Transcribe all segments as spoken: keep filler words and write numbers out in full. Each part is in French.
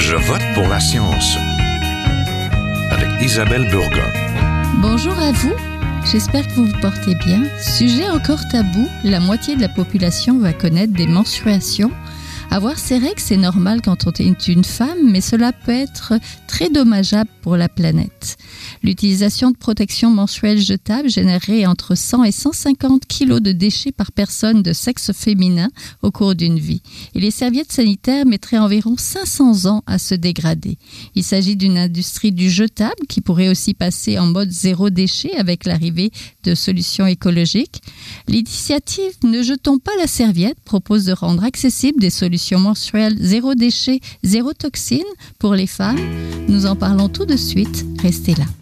Je vote pour la science avec Isabelle Burgon. Bonjour à vous, j'espère que vous vous portez bien. Sujet encore tabou, la moitié de la population va connaître des menstruations. Avoir ses règles, c'est normal quand on est une femme, mais cela peut être très dommageable pour la planète. L'utilisation de protections menstruelles jetables générerait entre cent et cent cinquante kilos de déchets par personne de sexe féminin au cours d'une vie. Et les serviettes sanitaires mettraient environ cinq cents ans à se dégrader. Il s'agit d'une industrie du jetable qui pourrait aussi passer en mode zéro déchet avec l'arrivée de solutions écologiques. L'initiative Ne jetons pas la serviette propose de rendre accessibles des solutions menstruelles zéro déchet, zéro toxine pour les femmes. Nous en parlons tout de suite. Restez là.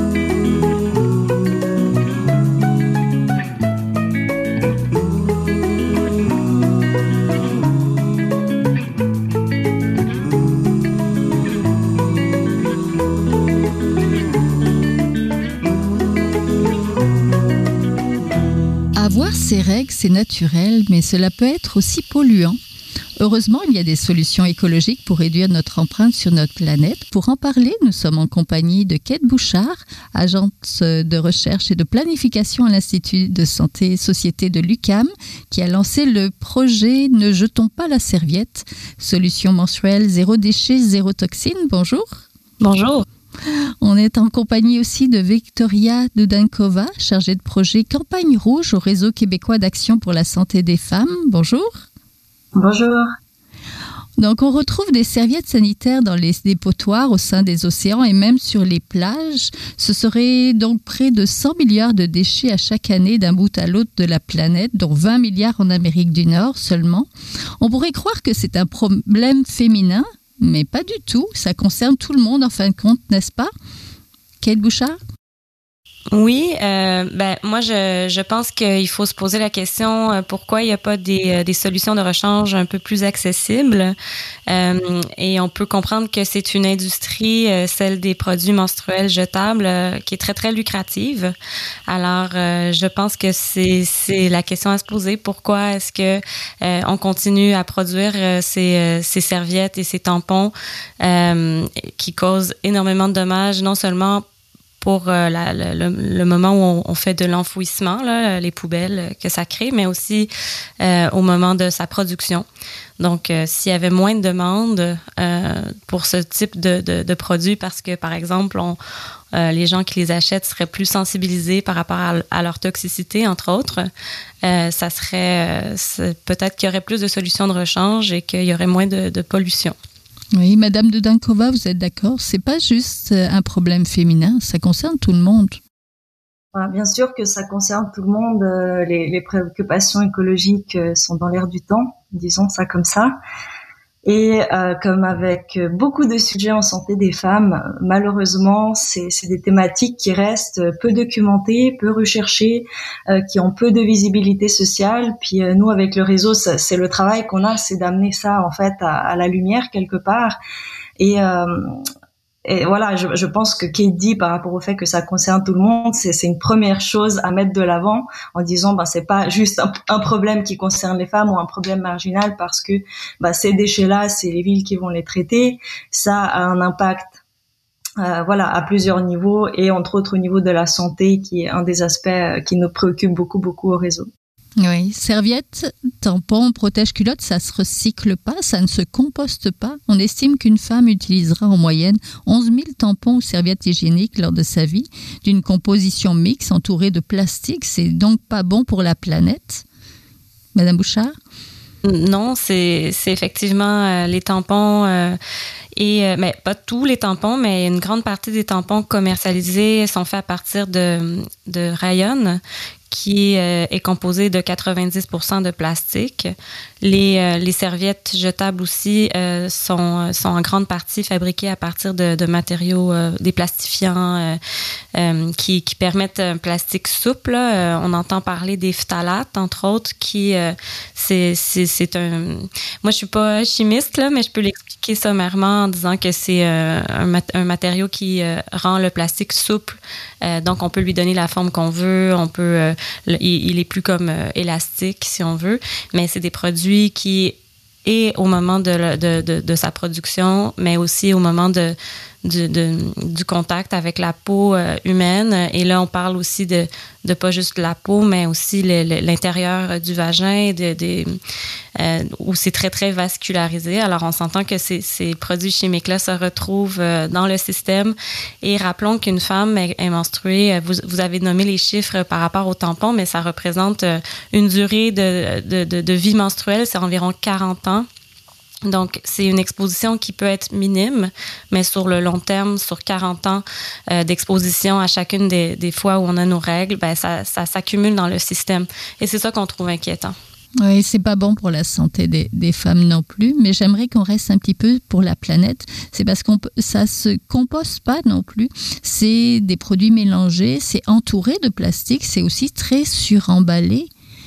Avoir ses règles, c'est naturel, mais cela peut être aussi polluant. Heureusement, il y a des solutions écologiques pour réduire notre empreinte sur notre planète. Pour en parler, nous sommes en compagnie de Kate Bouchard, agente de recherche et de planification à l'Institut de santé et société de l'U Q A M, qui a lancé le projet Ne jetons pas la serviette, solution menstruelle zéro déchet, zéro toxine. Bonjour. Bonjour. On est en compagnie aussi de Victoria Dudankova, chargée de projet Campagne Rouge au Réseau québécois d'action pour la santé des femmes. Bonjour. Bonjour. Donc, on retrouve des serviettes sanitaires dans les dépotoirs au sein des océans et même sur les plages. Ce serait donc près de cent milliards de déchets à chaque année d'un bout à l'autre de la planète, dont vingt milliards en Amérique du Nord seulement. On pourrait croire que c'est un problème féminin, mais pas du tout. Ça concerne tout le monde en fin de compte, n'est-ce pas? Kate Bouchard? Oui, euh, ben moi je, je pense qu'il faut se poser la question euh, pourquoi il n'y a pas des, des solutions de rechange un peu plus accessibles. Euh, et on peut comprendre que c'est une industrie, euh, celle des produits menstruels jetables, euh, qui est très très lucrative. Alors euh, je pense que c'est c'est la question à se poser. Pourquoi est-ce que euh, on continue à produire euh, ces euh, ces serviettes et ces tampons euh, qui causent énormément de dommages, non seulement pour euh, la, le, le moment où on, on fait de l'enfouissement, là, les poubelles que ça crée, mais aussi euh, au moment de sa production. Donc, euh, s'il y avait moins de demandes euh, pour ce type de, de, de produits, parce que, par exemple, on, euh, les gens qui les achètent seraient plus sensibilisés par rapport à, à leur toxicité, entre autres, euh, ça serait euh, peut-être qu'il y aurait plus de solutions de rechange et qu'il y aurait moins de, de pollution. Oui, Madame Dudankova, vous êtes d'accord? C'est pas juste un problème féminin, ça concerne tout le monde. Bien sûr que ça concerne tout le monde. Les, les préoccupations écologiques sont dans l'air du temps, disons ça comme ça. Et euh, comme avec beaucoup de sujets en santé des femmes, malheureusement, c'est, c'est des thématiques qui restent peu documentées, peu recherchées, euh, qui ont peu de visibilité sociale. Puis euh, nous, avec le réseau, c'est, c'est le travail qu'on a, c'est d'amener ça en fait à, à la lumière quelque part. Et euh, Et voilà, je, je pense que Kate dit par rapport au fait que ça concerne tout le monde, c'est, c'est une première chose à mettre de l'avant en disant, ben c'est pas juste un, un problème qui concerne les femmes ou un problème marginal parce que ben, ces déchets-là, c'est les villes qui vont les traiter. Ça a un impact, euh, voilà, à plusieurs niveaux et entre autres au niveau de la santé, qui est un des aspects qui nous préoccupe beaucoup, beaucoup au réseau. Oui, serviettes, tampons, protège-culottes, ça se recycle pas, ça ne se composte pas. On estime qu'une femme utilisera en moyenne onze mille tampons ou serviettes hygiéniques lors de sa vie, d'une composition mixte entourée de plastique. C'est donc pas bon pour la planète. Madame Bouchard? Non, c'est, c'est effectivement euh, les tampons... Euh, Et euh, mais pas tous les tampons, mais une grande partie des tampons commercialisés sont faits à partir de, de rayon, qui euh, est composé de quatre-vingt-dix pour cent de plastique. Les, euh, les serviettes jetables aussi euh, sont, sont en grande partie fabriquées à partir de, de matériaux euh, déplastifiants euh, euh, qui, qui permettent un plastique souple. Euh, on entend parler des phtalates, entre autres, qui euh, c'est, c'est, c'est un... Moi, je suis pas chimiste, là, mais je peux l'expliquer sommairement en disant que c'est euh, un, mat- un matériau qui euh, rend le plastique souple. Euh, donc, on peut lui donner la forme qu'on veut. On peut, euh, il, il est plus comme euh, élastique, si on veut. Mais c'est des produits qui et au moment de, de, de, de sa production, mais aussi au moment de Du, de, du contact avec la peau euh, humaine. Et là, on parle aussi de, de pas juste la peau, mais aussi le, le, l'intérieur du vagin, de, de, euh, où c'est très, très vascularisé. Alors, on s'entend que ces, ces produits chimiques-là se retrouvent euh, dans le système. Et rappelons qu'une femme est, est menstruée, vous, vous avez nommé les chiffres par rapport au tampon, mais ça représente euh, une durée de, de, de, de vie menstruelle, c'est environ quarante ans. Donc, c'est une exposition qui peut être minime, mais sur le long terme, sur quarante ans euh, d'exposition à chacune des, des fois où on a nos règles, ben ça, ça s'accumule dans le système. Et c'est ça qu'on trouve inquiétant. Oui, c'est pas bon pour la santé des, des femmes non plus, mais j'aimerais qu'on reste un petit peu pour la planète. C'est parce qu'on ça se composte pas non plus. C'est des produits mélangés, c'est entouré de plastique, c'est aussi très suremballé.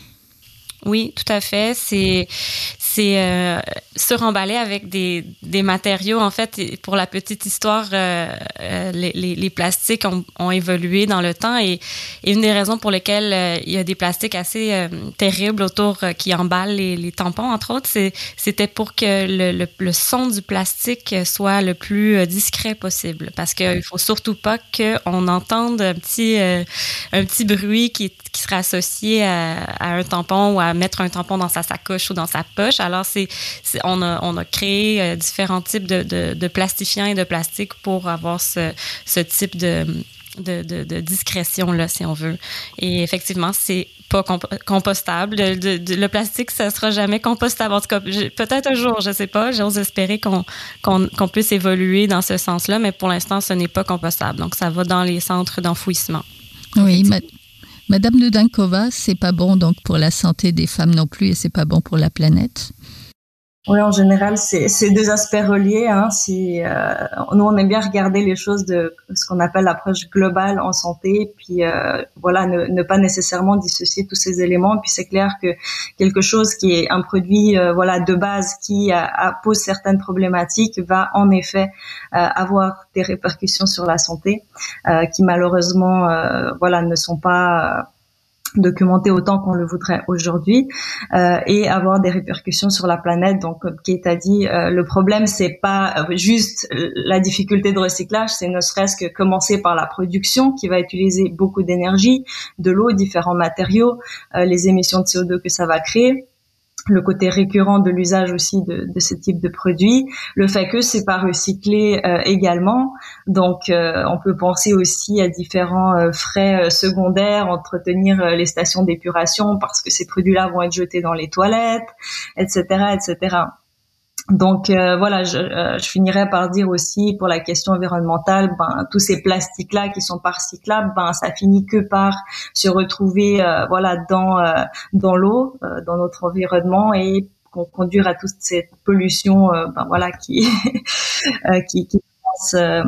Oui, tout à fait. C'est c'est euh, suremballé avec des des matériaux. En fait, pour la petite histoire, euh, euh, les, les les plastiques ont, ont évolué dans le temps et, et une des raisons pour lesquelles euh, il y a des plastiques assez euh, terribles autour euh, qui emballent les, les tampons, entre autres, c'est c'était pour que le, le le son du plastique soit le plus discret possible, parce que il faut surtout pas que on entende un petit euh, un petit bruit qui qui serait associé à, à un tampon ou à mettre un tampon dans sa sacoche ou dans sa poche. Alors, c'est, c'est on a on a créé euh, différents types de, de, de plastifiants et de plastique pour avoir ce, ce type de, de, de, de discrétion là, si on veut. Et effectivement, c'est pas comp- compostable. De, de, de, le plastique, ça sera jamais compostable. En tout cas, peut-être un jour, je sais pas. J'ose espérer qu'on, qu'on, qu'on puisse évoluer dans ce sens-là, mais pour l'instant, ce n'est pas compostable. Donc, ça va dans les centres d'enfouissement. Oui, mais Madame Nedenkova, c'est pas bon donc pour la santé des femmes non plus et c'est pas bon pour la planète. Oui, en général, c'est, c'est deux aspects reliés. Hein. C'est, euh, nous, on aime bien regarder les choses de ce qu'on appelle l'approche globale en santé, puis euh, voilà, ne, ne pas nécessairement dissocier tous ces éléments. Puis c'est clair que quelque chose qui est un produit, euh, voilà, de base qui a, a, pose certaines problématiques va en effet euh, avoir des répercussions sur la santé, euh, qui malheureusement, euh, voilà, ne sont pas euh, documenter autant qu'on le voudrait aujourd'hui, euh, et avoir des répercussions sur la planète. Donc, comme Kate a dit, euh, le problème c'est pas juste la difficulté de recyclage, c'est ne serait-ce que commencer par la production qui va utiliser beaucoup d'énergie, de l'eau, différents matériaux, euh, les émissions de C O deux que ça va créer, le côté récurrent de l'usage aussi de, de ce type de produit, le fait que c'est pas recyclé euh, également. Donc, euh, on peut penser aussi à différents euh, frais euh, secondaires, entretenir euh, les stations d'épuration parce que ces produits-là vont être jetés dans les toilettes, et cetera, et cetera. Donc euh, voilà, je, euh, je finirais par dire aussi pour la question environnementale, ben tous ces plastiques là qui sont pas recyclables, ben ça finit que par se retrouver euh, voilà dans euh, dans l'eau, euh, dans notre environnement et conduire à toute cette pollution euh, ben voilà qui euh, qui qui passe, euh,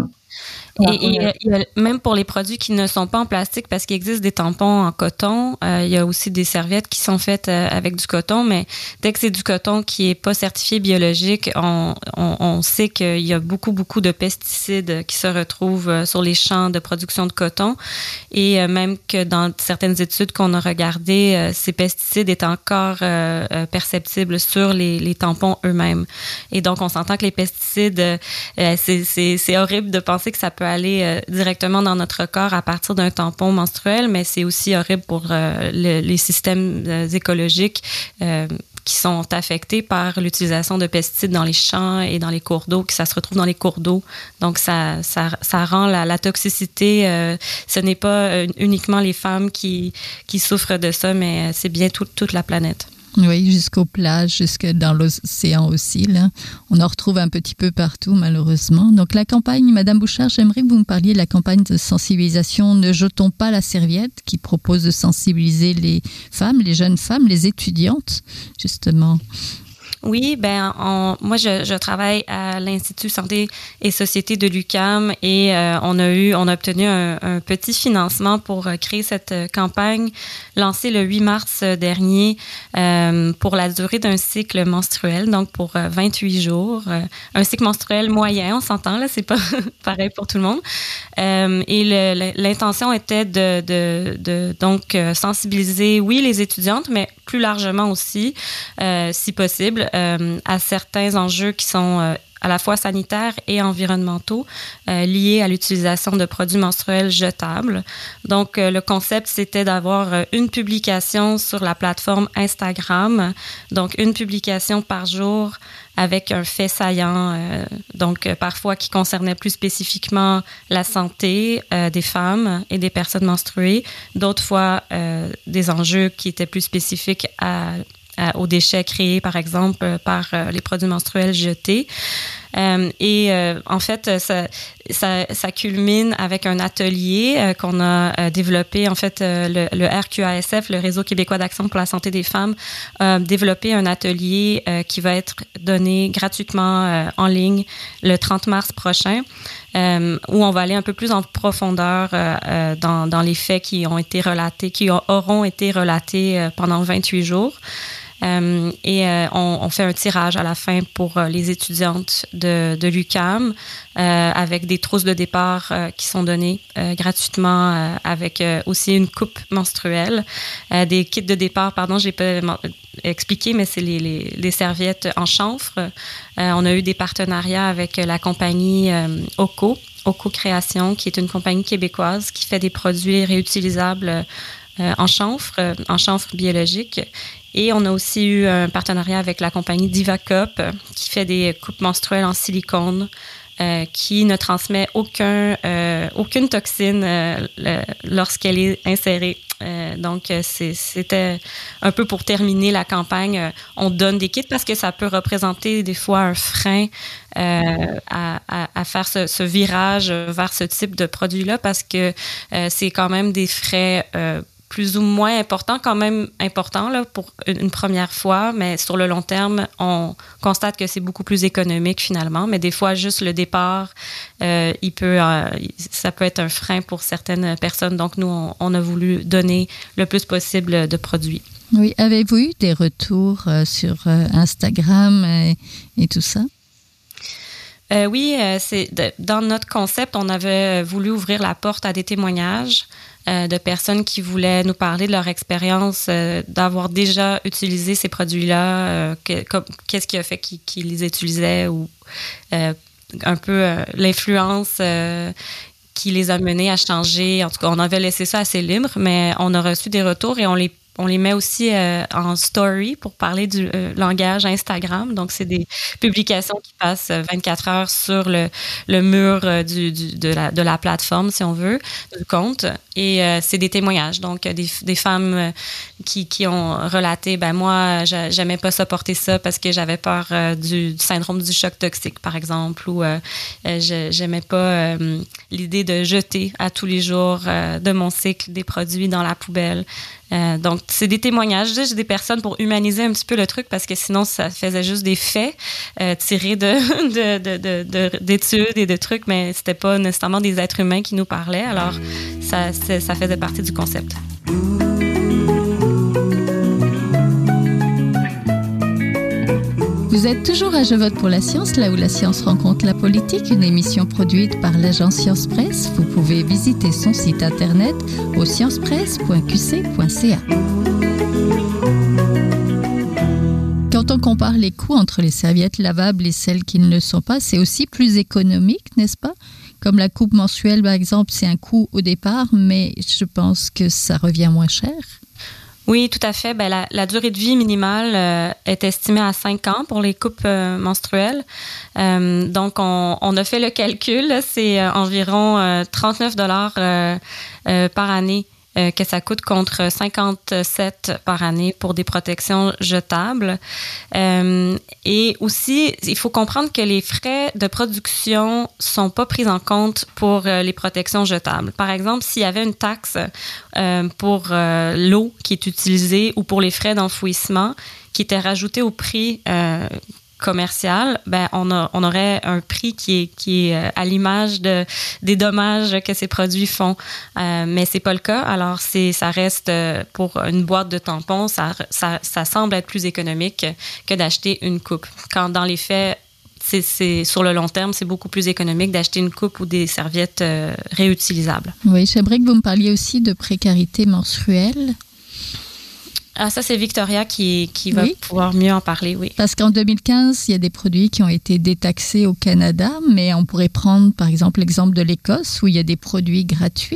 Et, et, et même pour les produits qui ne sont pas en plastique, parce qu'il existe des tampons en coton, euh, il y a aussi des serviettes qui sont faites euh, avec du coton, mais dès que c'est du coton qui est pas certifié biologique, on, on, on sait qu'il y a beaucoup, beaucoup de pesticides qui se retrouvent euh, sur les champs de production de coton. Et euh, même que dans certaines études qu'on a regardées, euh, ces pesticides étaient encore euh, euh, perceptibles sur les, les tampons eux-mêmes. Et donc, on s'entend que les pesticides, euh, c'est, c'est, c'est horrible de penser que ça peut aller euh, directement dans notre corps à partir d'un tampon menstruel, mais c'est aussi horrible pour euh, le, les systèmes euh, écologiques euh, qui sont affectés par l'utilisation de pesticides dans les champs et dans les cours d'eau, que ça se retrouve dans les cours d'eau. Donc, ça, ça, ça rend la, la toxicité, euh, ce n'est pas euh, uniquement les femmes qui, qui souffrent de ça, mais c'est bien tout, toute la planète. Oui, jusqu'aux plages, jusque dans l'océan aussi, là. On en retrouve un petit peu partout, malheureusement. Donc, la campagne, Madame Bouchard, j'aimerais que vous me parliez de la campagne de sensibilisation « Ne jetons pas la serviette » qui propose de sensibiliser les femmes, les jeunes femmes, les étudiantes, justement. Oui, ben on, moi je, je travaille à l'Institut Santé et Société de l'U Q A M et euh, on a eu, on a obtenu un, un petit financement pour euh, créer cette campagne lancée le huit mars dernier euh, pour la durée d'un cycle menstruel, donc pour euh, vingt-huit jours, euh, un cycle menstruel moyen, on s'entend là, c'est pas pareil pour tout le monde. Euh, et le, l'intention était de, de, de donc sensibiliser, oui, les étudiantes, mais plus largement aussi, euh, si possible, euh, à certains enjeux qui sont euh, à la fois sanitaires et environnementaux euh, liés à l'utilisation de produits menstruels jetables. Donc, euh, le concept, c'était d'avoir euh, une publication sur la plateforme Instagram, donc une publication par jour avec un fait saillant, euh, donc euh, parfois qui concernait plus spécifiquement la santé euh, des femmes et des personnes menstruées, d'autres fois euh, des enjeux qui étaient plus spécifiques à aux déchets créés, par exemple, par euh, les produits menstruels jetés. Euh, et euh, en fait, ça, ça, ça culmine avec un atelier euh, qu'on a euh, développé. En fait, euh, le, le R Q A S F, le Réseau québécois d'action pour la santé des femmes, a développé un atelier euh, qui va être donné gratuitement euh, en ligne le trente mars prochain, euh, où on va aller un peu plus en profondeur euh, euh, dans, dans les faits qui ont été relatés, qui auront été relatés euh, pendant vingt-huit jours. Euh, et euh, on, on fait un tirage à la fin pour euh, les étudiantes de, de l'U Q A M euh, avec des trousses de départ euh, qui sont données euh, gratuitement euh, avec euh, aussi une coupe menstruelle. Euh, des kits de départ, pardon, j'ai pas expliqué, mais c'est les, les, les serviettes en chanfre. Euh, on a eu des partenariats avec la compagnie euh, Oco, Oco Création, qui est une compagnie québécoise qui fait des produits réutilisables euh, en chanfre, euh, en chanfre biologique. Et on a aussi eu un partenariat avec la compagnie DivaCup qui fait des coupes menstruelles en silicone euh, qui ne transmet aucun, euh, aucune toxine euh, le, lorsqu'elle est insérée. Euh, donc, c'est, c'était un peu pour terminer la campagne. On donne des kits parce que ça peut représenter des fois un frein euh, à, à, à faire ce, ce virage vers ce type de produit-là parce que euh, c'est quand même des frais euh, plus ou moins important, quand même important là, pour une première fois, mais sur le long terme, on constate que c'est beaucoup plus économique finalement. Mais des fois, juste le départ, euh, il peut, euh, ça peut être un frein pour certaines personnes. Donc, nous, on, on a voulu donner le plus possible de produits. Oui, avez-vous eu des retours euh, sur euh, Instagram et, et tout ça? Euh, oui, euh, c'est de, dans notre concept, on avait voulu ouvrir la porte à des témoignages euh, de personnes qui voulaient nous parler de leur expérience euh, d'avoir déjà utilisé ces produits-là, euh, que, comme, qu'est-ce qui a fait qu'ils, qu'ils les utilisaient ou euh, un peu euh, l'influence euh, qui les a menés à changer. En tout cas, on avait laissé ça assez libre, mais on a reçu des retours et on les On les met aussi euh, en story pour parler du euh, langage Instagram. Donc, c'est des publications qui passent vingt-quatre heures sur le, le mur euh, du, du, de, la, de la plateforme, si on veut, du compte. Et euh, c'est des témoignages. Donc, des, des femmes euh, qui, qui ont relaté, ben moi, j'aimais pas ça porter ça parce que j'avais peur euh, du, du syndrome du choc toxique, par exemple, ou euh, euh, j'aimais pas euh, l'idée de jeter à tous les jours euh, de mon cycle des produits dans la poubelle. Euh, donc, c'est des témoignages. J'ai des personnes pour humaniser un petit peu le truc parce que sinon, ça faisait juste des faits euh, tirés de, de, de, de, de, d'études et de trucs, mais c'était pas nécessairement des êtres humains qui nous parlaient. Alors, ça, ça faisait partie du concept. Vous êtes toujours à Je vote pour la science, là où la science rencontre la politique, une émission produite par l'agence Science Presse. Vous pouvez visiter son site internet au science presse point q c point c a. Quand on compare les coûts entre les serviettes lavables et celles qui ne le sont pas, c'est aussi plus économique, n'est-ce pas? Comme la coupe mensuelle, par exemple, c'est un coût au départ, mais je pense que ça revient moins cher. Oui, tout à fait. Ben, la, la durée de vie minimale euh, est estimée à cinq ans pour les coupes euh, menstruelles. Euh, donc, on, on a fait le calcul. Là, c'est euh, environ euh, trente-neuf dollars euh, euh, par année euh, que ça coûte contre cinquante-sept par année pour des protections jetables. Euh, et aussi, il faut comprendre que les frais de production sont pas pris en compte pour euh, les protections jetables. Par exemple, s'il y avait une taxe euh, pour euh, l'eau qui est utilisée ou pour les frais d'enfouissement qui était rajouté au prix euh, commercial, ben on a on aurait un prix qui est qui est à l'image de des dommages que ces produits font, euh, mais c'est pas le cas. Alors c'est ça reste pour une boîte de tampons, ça ça ça semble être plus économique que d'acheter une coupe. Quand dans les faits C'est, c'est, sur le long terme, c'est beaucoup plus économique d'acheter une coupe ou des serviettes euh, réutilisables. Oui, j'aimerais que vous me parliez aussi de précarité menstruelle. Ah, ça, c'est Victoria qui, qui va oui. pouvoir mieux en parler, oui. Parce qu'en deux mille quinze, il y a des produits qui ont été détaxés au Canada, mais on pourrait prendre, par exemple, l'exemple de l'Écosse, où il y a des produits gratuits.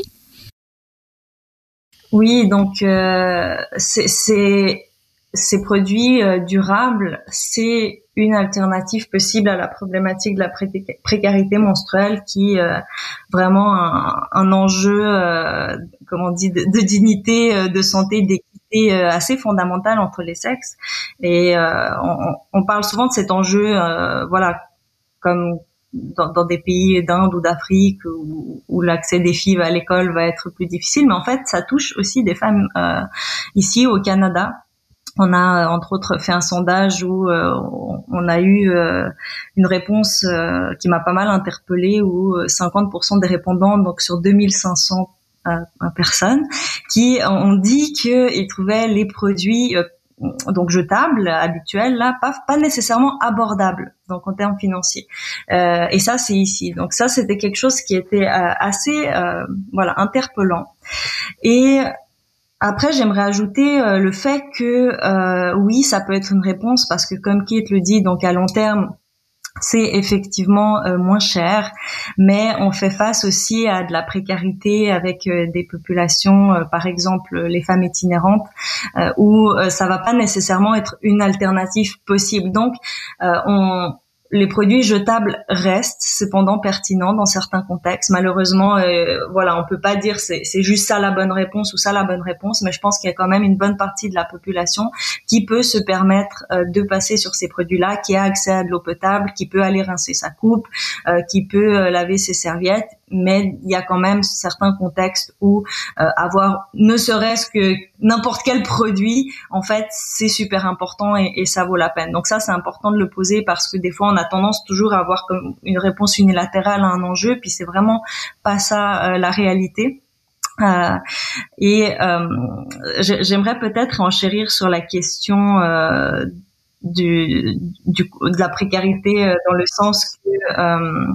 Oui, donc euh, c'est, c'est, ces produits euh, durables, c'est une alternative possible à la problématique de la pré- précarité menstruelle qui est euh, vraiment un, un enjeu, euh, comment on dit, de, de dignité, euh, de santé, d'équité euh, assez fondamental entre les sexes. Et euh, on, on parle souvent de cet enjeu, euh, voilà, comme Dans, dans des pays d'Inde ou d'Afrique où, où l'accès des filles à l'école va être plus difficile, mais en fait, ça touche aussi des femmes euh, ici au Canada. On a entre autres fait un sondage où euh, on a eu euh, une réponse euh, qui m'a pas mal interpellée, où cinquante pour cent des répondants, donc sur deux mille cinq cents euh, personnes, qui ont dit qu'ils trouvaient les produits euh, donc jetables, habituels, là, pas, pas nécessairement abordables, donc en termes financiers. Euh, et ça, c'est ici. Donc ça, c'était quelque chose qui était euh, assez, euh, voilà, interpellant. Et après, j'aimerais ajouter euh, le fait que, euh, oui, ça peut être une réponse, parce que comme Kate le dit, donc à long terme, c'est effectivement euh, moins cher, mais on fait face aussi à de la précarité avec euh, des populations, euh, par exemple les femmes itinérantes, euh, où euh, ça va pas nécessairement être une alternative possible. Donc, euh, on les produits jetables restent cependant pertinents dans certains contextes. Malheureusement, euh, voilà, on peut pas dire c'est, c'est juste ça la bonne réponse ou ça la bonne réponse, mais je pense qu'il y a quand même une bonne partie de la population qui peut se permettre euh, de passer sur ces produits-là, qui a accès à de l'eau potable, qui peut aller rincer sa coupe, euh, qui peut euh, laver ses serviettes. Mais il y a quand même certains contextes où euh, avoir ne serait-ce que n'importe quel produit, en fait, c'est super important et, et ça vaut la peine. Donc ça, c'est important de le poser, parce que des fois, on a tendance toujours à avoir comme une réponse unilatérale à un enjeu, puis c'est vraiment pas ça euh, la réalité. Euh, et euh, j'aimerais peut-être enchérir sur la question euh, du, du de la précarité, euh, dans le sens que euh,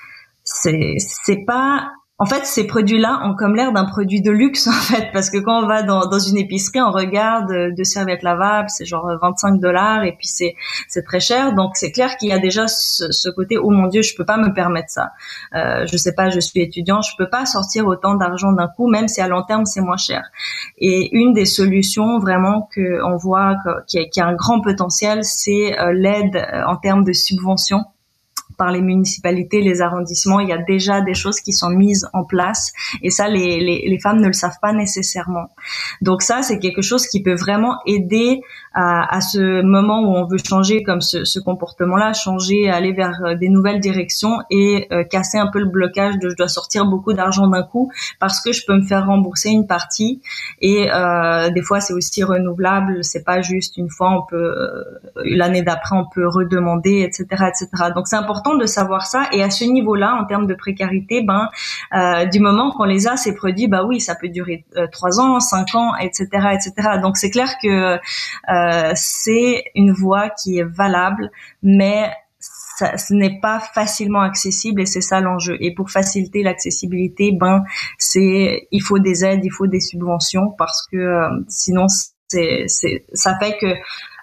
c'est c'est pas en fait ces produits-là ont comme l'air d'un produit de luxe, en fait, parce que quand on va dans dans une épicerie, on regarde deux serviettes lavables, c'est genre vingt-cinq dollars, et puis c'est c'est très cher. Donc c'est clair qu'il y a déjà ce, ce côté oh mon Dieu, je peux pas me permettre ça. Euh, je sais pas, je suis étudiant, je peux pas sortir autant d'argent d'un coup, même si à long terme c'est moins cher. Et une des solutions vraiment que on voit que, qui, a, qui a un grand potentiel, c'est euh, l'aide euh, en termes de subventions par les municipalités, les arrondissements. Il y a déjà des choses qui sont mises en place, et ça, les, les, les femmes ne le savent pas nécessairement. Donc ça, c'est quelque chose qui peut vraiment aider à, à ce moment où on veut changer comme ce, ce comportement-là, changer, aller vers des nouvelles directions et euh, casser un peu le blocage de je dois sortir beaucoup d'argent d'un coup parce que je peux me faire rembourser une partie. Et euh, des fois, c'est aussi renouvelable. C'est pas juste une fois, on peut euh, l'année d'après, on peut redemander, et cetera, et cetera. Donc c'est important de savoir ça. Et à ce niveau-là, en termes de précarité, ben euh, du moment qu'on les a, ces produits, bah oui, ça peut durer trois euh, ans, cinq ans, et cetera, et cetera. Donc c'est clair que euh, c'est une voie qui est valable, mais ça, ce n'est pas facilement accessible, et c'est ça l'enjeu. Et pour faciliter l'accessibilité, ben c'est il faut des aides, il faut des subventions, parce que euh, sinon c'est c'est ça fait que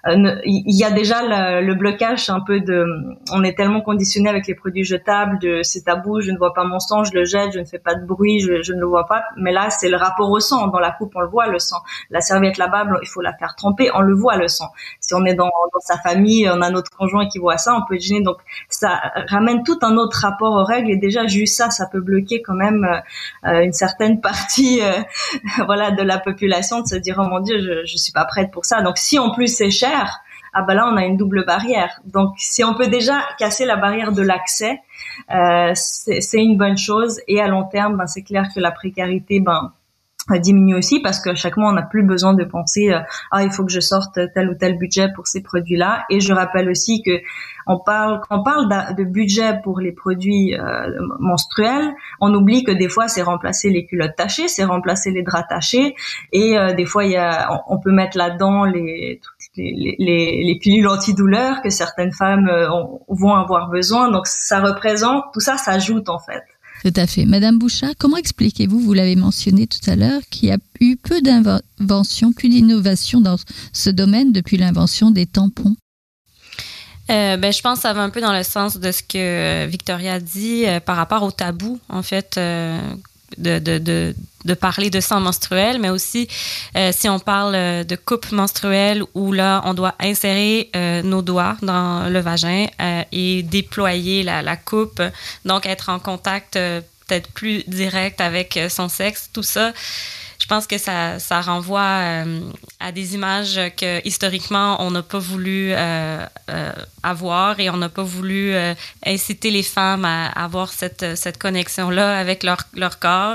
il y a déjà le, le blocage un peu de, on est tellement conditionné avec les produits jetables de c'est tabou, je ne vois pas mon sang, je le jette, je ne fais pas de bruit, je, je ne le vois pas. Mais là, c'est le rapport au sang. Dans la coupe, on le voit, le sang. La serviette lavable, il faut la faire tremper, on le voit, le sang. Si on est dans, dans sa famille, on a notre conjoint qui voit ça, on peut être gêné. Donc, ça ramène tout un autre rapport aux règles, et déjà, juste ça, ça peut bloquer quand même euh, une certaine partie, euh, voilà, de la population, de se dire, oh mon Dieu, je, je suis pas prête pour ça. Donc, si en plus c'est cher, ah ben là on a une double barrière. Donc si on peut déjà casser la barrière de l'accès, euh, c'est, c'est une bonne chose. Et à long terme, ben c'est clair que la précarité ben diminue aussi, parce qu'à chaque mois on n'a plus besoin de penser euh, ah il faut que je sorte tel ou tel budget pour ces produits-là. Et je rappelle aussi que on parle quand on parle de budget pour les produits euh, menstruels, on oublie que des fois c'est remplacer les culottes tachées, c'est remplacer les draps tachés, et euh, des fois il y a on, on peut mettre là-dedans les les, les les pilules antidouleurs que certaines femmes euh, ont, vont avoir besoin. Donc ça représente tout ça s'ajoute en fait. Tout à fait. Madame Bouchard, comment expliquez-vous, vous l'avez mentionné tout à l'heure, qu'il y a eu peu d'inventions, plus d'innovations dans ce domaine depuis l'invention des tampons? Euh, ben, je pense que ça va un peu dans le sens de ce que Victoria dit euh, par rapport au tabou, en fait, euh, de, de, de, de parler de sang menstruel, mais aussi euh, si on parle de coupe menstruelle où là, on doit insérer euh, nos doigts dans le vagin euh, et déployer la, la coupe, donc être en contact euh, peut-être plus direct avec son sexe, tout ça. Je pense que ça, ça renvoie euh, à des images que historiquement on n'a pas voulu euh, euh, avoir et on n'a pas voulu euh, inciter les femmes à, à avoir cette, cette connexion-là avec leur, leur corps.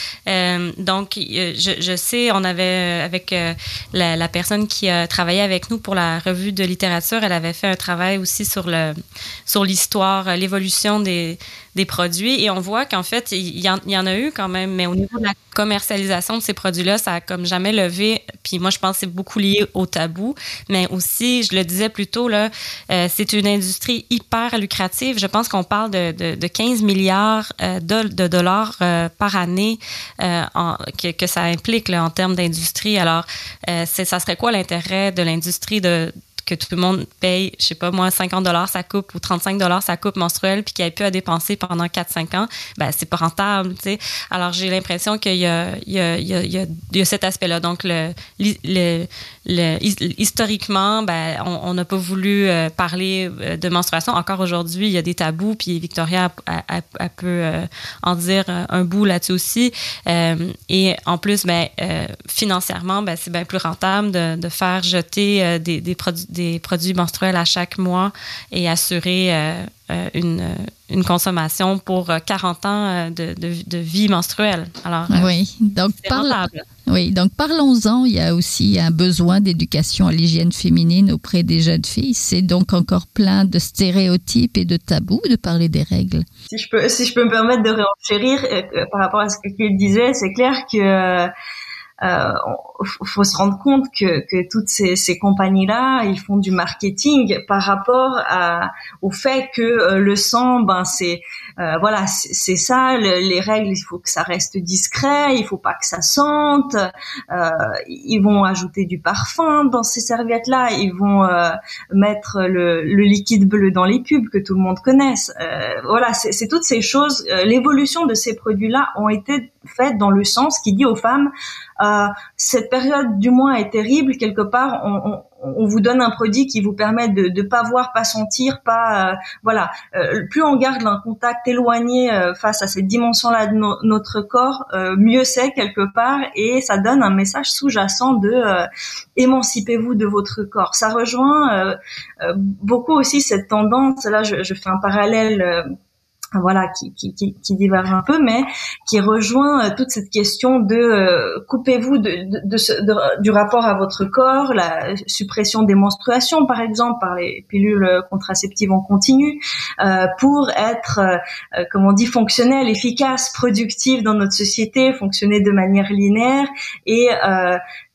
Euh, donc, je, je sais, on avait, avec euh, la, la personne qui a travaillé avec nous pour la revue de littérature, elle avait fait un travail aussi sur, le, sur l'histoire, l'évolution des, des produits et on voit qu'en fait, il y, en, il y en a eu quand même, mais au niveau de la commercialisation de ces produits-là, ça a comme jamais levé. Puis moi, je pense que c'est beaucoup lié au tabou, mais aussi, je le disais plus tôt, là, euh, c'est une industrie hyper lucrative. Je pense qu'on parle de, de, de quinze milliards euh, de, de dollars euh, par année euh, en, que, que ça implique là, en termes d'industrie. Alors, euh, c'est, ça serait quoi l'intérêt de l'industrie de que tout le monde paye, je sais pas moi, cinquante dollars sa coupe ou trente-cinq dollars sa coupe menstruelle puis qu'il n'y ait plus à dépenser pendant quatre cinq ans, ben c'est pas rentable, tu sais. Alors, j'ai l'impression qu'il y a, il y a, il y a, il y a, il y a cet aspect-là. Donc, le, le, le, historiquement, ben, on n'a pas voulu euh, parler de menstruation. Encore aujourd'hui, il y a des tabous puis Victoria elle, elle, elle peut euh, en dire un bout là-dessus aussi. Euh, et en plus, ben, euh, financièrement, ben, c'est bien plus rentable de, de faire jeter euh, des, des produits des produits menstruels à chaque mois et assurer euh, euh, une, une consommation pour quarante ans de, de, de vie menstruelle. Alors, euh, oui, donc c'est parle... rentable. Oui, donc parlons-en. Il y a aussi un besoin d'éducation à l'hygiène féminine auprès des jeunes filles. C'est donc encore plein de stéréotypes et de tabous de parler des règles. Si je peux, si je peux me permettre de réenchérir euh, par rapport à ce qu'il disait, c'est clair que euh, Euh, faut se rendre compte que, que toutes ces, ces compagnies-là, ils font du marketing par rapport à, au fait que euh, le sang, ben c'est euh, voilà, c'est, c'est ça. Le, les règles, il faut que ça reste discret, il faut pas que ça sente. Euh, ils vont ajouter du parfum dans ces serviettes-là, ils vont euh, mettre le, le liquide bleu dans les pubs que tout le monde connaisse. Euh, voilà, c'est, c'est toutes ces choses. Euh, l'évolution de ces produits-là ont été faites dans le sens qui dit aux femmes Euh, cette période du mois est terrible, quelque part on, on, on vous donne un produit qui vous permet de de pas voir, pas sentir, pas euh, voilà, euh, plus on garde un contact éloigné euh, face à cette dimension-là de no- notre corps, euh, mieux c'est quelque part, et ça donne un message sous-jacent de euh, émancipez-vous de votre corps. Ça rejoint euh, euh, beaucoup aussi cette tendance, là je, je fais un parallèle euh, voilà, qui, qui, qui, qui diverge un peu, mais qui rejoint euh, toute cette question de euh, coupez-vous de, de, de, ce, de, du rapport à votre corps, la suppression des menstruations, par exemple, par les pilules contraceptives en continu, euh, pour être, euh, comme on dit, fonctionnel, efficace, productif dans notre société, fonctionner de manière linéaire et euh,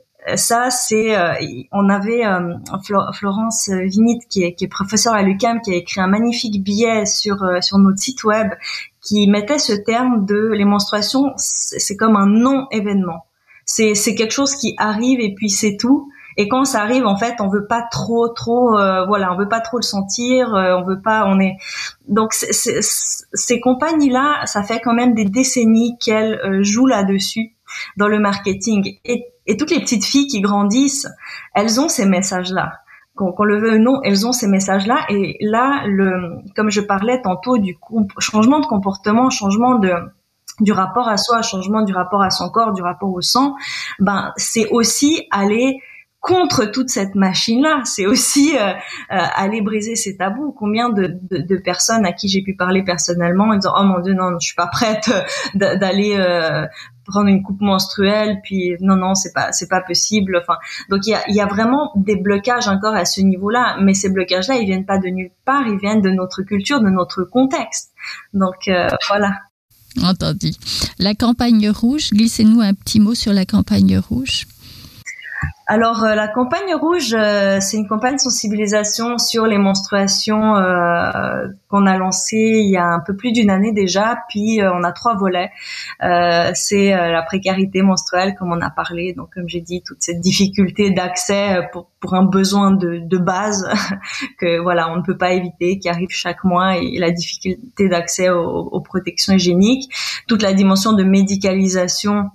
ça, c'est, euh, on avait euh, Florence Vinit qui est, qui est professeure à l'U Q A M, qui a écrit un magnifique billet sur euh, sur notre site web, qui mettait ce terme de les menstruations, c'est, c'est comme un non-événement. C'est c'est quelque chose qui arrive et puis c'est tout. Et quand ça arrive, en fait, on veut pas trop, trop, euh, voilà, on veut pas trop le sentir, euh, on veut pas, on est. Donc c'est, c'est, ces compagnies-là, ça fait quand même des décennies qu'elles euh, jouent là-dessus dans le marketing. Et, et toutes les petites filles qui grandissent, elles ont ces messages-là. Qu'on, qu'on le veuille ou non, elles ont ces messages-là. Et là, le, comme je parlais tantôt du comp- changement de comportement, changement de du rapport à soi, changement du rapport à son corps, du rapport au sang, ben c'est aussi aller contre toute cette machine-là, c'est aussi euh, euh, aller briser ces tabous. Combien de, de, de personnes à qui j'ai pu parler personnellement en disant « Oh mon Dieu, non, je suis pas prête d'aller euh, prendre une coupe menstruelle, puis non, non, c'est pas, c'est pas possible. » Enfin, donc il y a, il y a vraiment des blocages encore à ce niveau-là, mais ces blocages-là, ils viennent pas de nulle part, ils viennent de notre culture, de notre contexte. Donc euh, voilà. Entendu. La campagne rouge, glissez-nous un petit mot sur la campagne rouge. Alors, euh, la campagne rouge, euh, c'est une campagne de sensibilisation sur les menstruations euh, qu'on a lancée il y a un peu plus d'une année déjà. Puis, euh, on a trois volets. Euh, c'est euh, la précarité menstruelle, comme on a parlé. Donc, comme j'ai dit, toute cette difficulté d'accès pour, pour un besoin de, de base que voilà, on ne peut pas éviter, qui arrive chaque mois, et la difficulté d'accès aux, aux protections hygiéniques. Toute la dimension de médicalisation,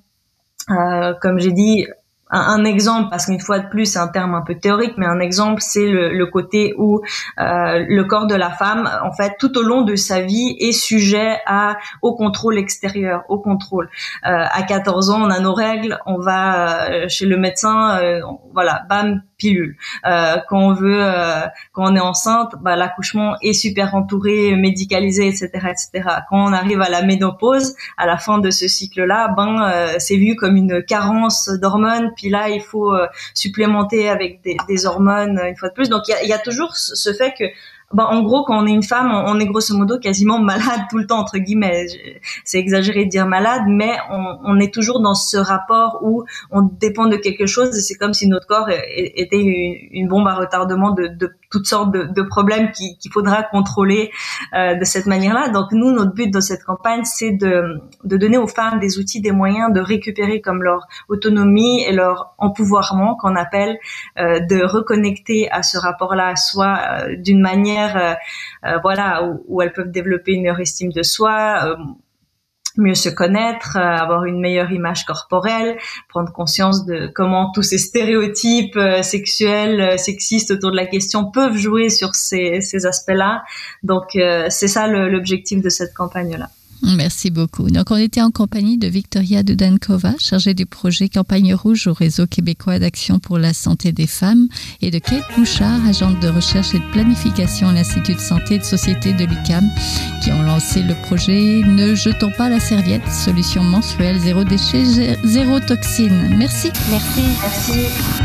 euh, comme j'ai dit. Un, un exemple, parce qu'une fois de plus, c'est un terme un peu théorique, mais un exemple, c'est le, le côté où euh, le corps de la femme, en fait, tout au long de sa vie, est sujet à au contrôle extérieur, au contrôle. Euh, à quatorze ans, on a nos règles, on va euh, chez le médecin, euh, on, voilà, bam, pilule. Euh, quand on veut, euh, quand on est enceinte, bah, l'accouchement est super entouré, médicalisé, et cetera, et cetera. Quand on arrive à la ménopause, à la fin de ce cycle-là, ben, euh, c'est vu comme une carence d'hormones. Puis là, il faut euh, supplémenter avec des, des hormones une fois de plus. Donc, il y a, y a toujours ce fait que, ben, en gros, quand on est une femme, on est grosso modo quasiment malade tout le temps, entre guillemets. C'est exagéré de dire malade, mais on, on est toujours dans ce rapport où on dépend de quelque chose, et c'est comme si notre corps était une, une bombe à retardement de, de toutes sortes de, de problèmes qui, qu'il faudra contrôler euh, de cette manière-là. Donc nous, notre but dans cette campagne, c'est de, de donner aux femmes des outils, des moyens de récupérer comme leur autonomie et leur empouvoirment, qu'on appelle, euh, de reconnecter à ce rapport-là à soi euh, d'une manière Euh, euh, voilà, où, où elles peuvent développer une meilleure estime de soi, euh, mieux se connaître, euh, avoir une meilleure image corporelle, prendre conscience de comment tous ces stéréotypes euh, sexuels, euh, sexistes autour de la question peuvent jouer sur ces, ces aspects-là. Donc, euh, c'est ça le, l'objectif de cette campagne-là. Merci beaucoup. Donc, on était en compagnie de Victoria Dudankova, chargée du projet Campagne Rouge au Réseau québécois d'action pour la santé des femmes, et de Kate Bouchard, agente de recherche et de planification à l'Institut de santé et de société de l'U Q A M, qui ont lancé le projet Ne jetons pas la serviette, solution menstruelle zéro déchet, zéro toxine. Merci. Merci. Merci.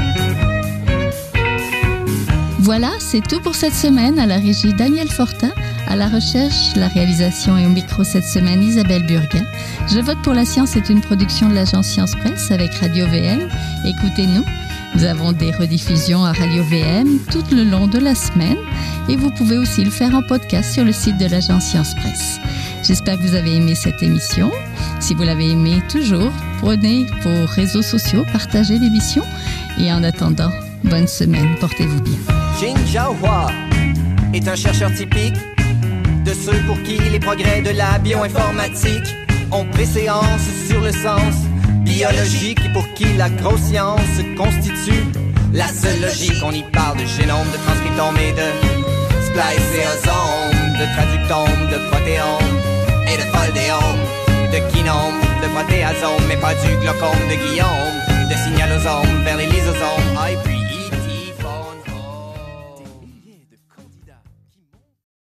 Voilà, c'est tout pour cette semaine. À la régie, Daniel Fortin. À la recherche, la réalisation et au micro cette semaine, Isabelle Burguin. Je vote pour la science est une production de l'agence Science Presse avec Radio V M. Écoutez-nous. Nous avons des rediffusions à Radio V M tout le long de la semaine et vous pouvez aussi le faire en podcast sur le site de l'agence Science Presse. J'espère que vous avez aimé cette émission. Si vous l'avez aimé, toujours, prenez vos réseaux sociaux, partagez l'émission et en attendant, bonne semaine, portez-vous bien. Jin Zhaohua est un chercheur typique de ceux pour qui les progrès de la bioinformatique ont préséance sur le sens biologique et pour qui la grosse science constitue la seule logique. On y parle de génome, de transcriptome et de spliceosome, de traductome, de protéome et de foldéome, de kinome, de protéasome, mais pas du glaucome de Guillaume, de signalosome vers les lysosomes. Ah, et puis